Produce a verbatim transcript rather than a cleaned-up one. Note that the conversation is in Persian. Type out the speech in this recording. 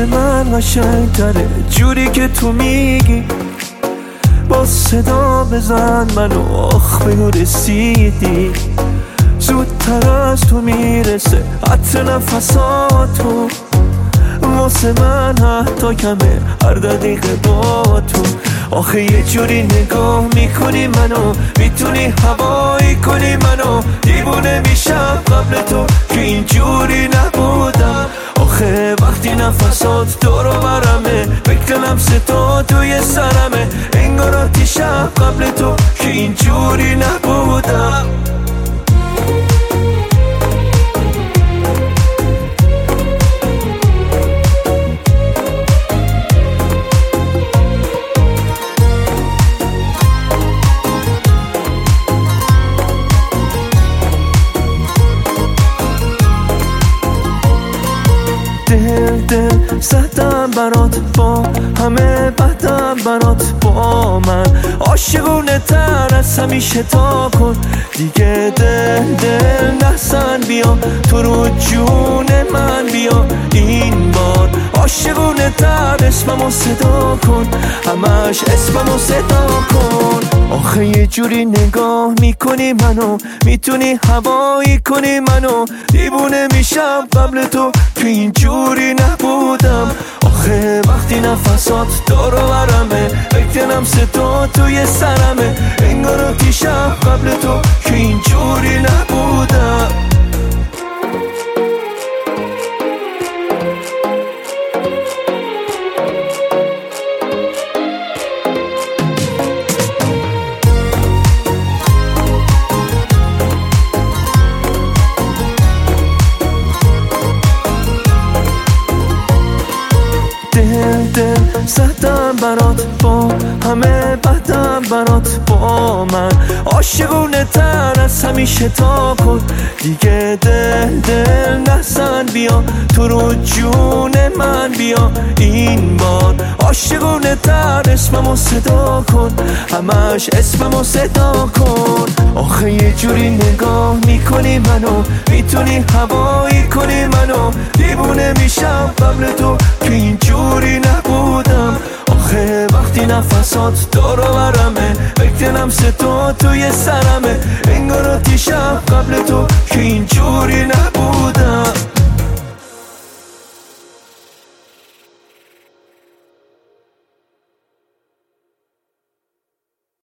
واسه من قشنگ تره جوری که تو میگی، با صدا بزن منو آخ بگو رسیدی، زودتر از تو میرسه عطر نفساتو، واسه من حتی کمه هر دقیقه با تو. آخه یه جوری نگاه میکنی منو، میتونی هوایی کنی منو، دیوونه میشم قبل تو که اینجوری نبودم. آخه وقتی نفسات دور و برمه، فکر لمس تو توی سرمه، انگار آتیشم قبل تو که اینجوری نبودم. دل دل زدم برات، با همه بدم برات، با من عاشقونه تر از همیشه تا کن دیگه. دل دل نزن بیا تو رو جون من، بیا این بار عاشقونه تر اسممو صدا کن، همش اسممو صدا کن. آخه یه جوری نگاه میکنی منو، میتونی هوایی کنی منو، دیوونه میشم قبل تو که اینجوری نبودم. آخه وقتی نفسات دور و برمه، فکر لمس تو توی سرمه، انگار آتیشم قبل تو که اینجوری نبودم. دل دل زدم برات، با همه بدم برات، با من عاشقونه تر از همیشه تا کن دیگه. دل دل نزن بیا تو رو جون من، بیا این بار عاشقونه تر اسممو صدا کن، همش اسممو صدا کن. آخه یه جوری نگاه میکنی منو، میتونی هوایی کنی منو، دیوونه میشم قبل تو که اینجوری نبودم. آخه وقتی نفسات دور و برمه، فکر لمس تو توی سرمه، انگار آتیشم قبل تو که اینجوری نبودم.